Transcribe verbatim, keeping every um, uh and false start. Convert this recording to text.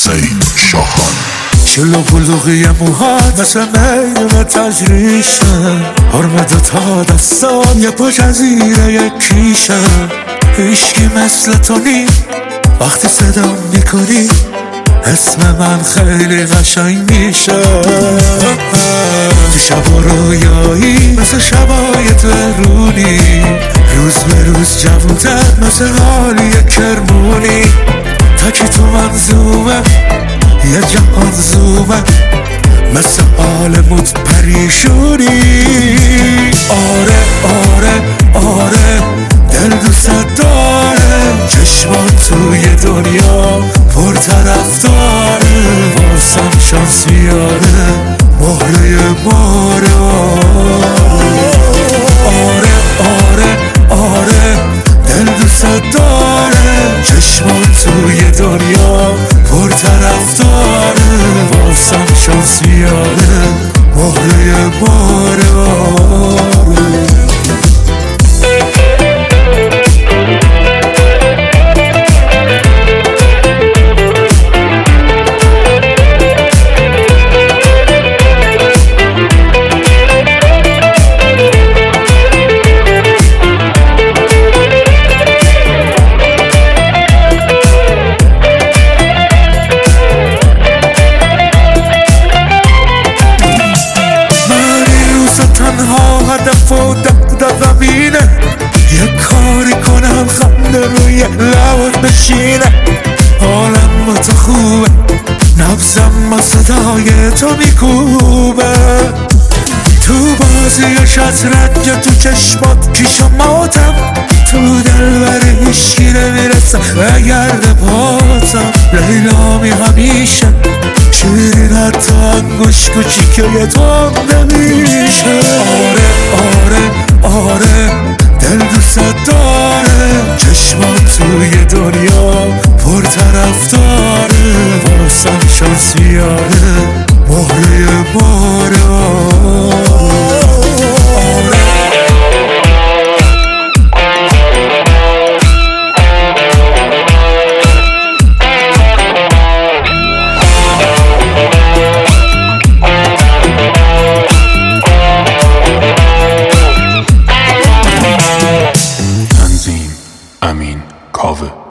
حسین شاهان. شل و بلوغی موهات مثل میدون تجریشم، حرم دوتا دستان یه پا جزیره یک کیشم. هیشکی مثل تو نی وقتی صدا میکنی اسم من خیلی قشنگ میشه. شب و رویایی مثل شبای تهرونی، روز به روز جوونتر مثل حالی کرمونی. تکی تو منظومه یه جهان زومه مثل عالموت پریشونی. آره آره آره دل دوست داره، چشمان توی دنیا پر طرفداره. واسم شانسیاره مهره مارا. آره آره آره دل دوست داره، چشمان توی دنیا پر طرفداره. واسم شانسیاره مهره مارا. هدف و دق زمینه، یه کاری کنم خنده روی لبات بشینه. حالم با تو خوبه، نبزم با صدای تو میکوبه. تو بازی شطرنج تو چشمات کیش و ماتم، تو دلبر هیشکی نمیرسه به گرد پاتم. لیلامی همیشه شیرین حتی انگوش کوچیکه یه تو نمیشه. آره آره آره دل دوست داره، چشمان توی دنیا پر طرفداره. واسم شانسیاره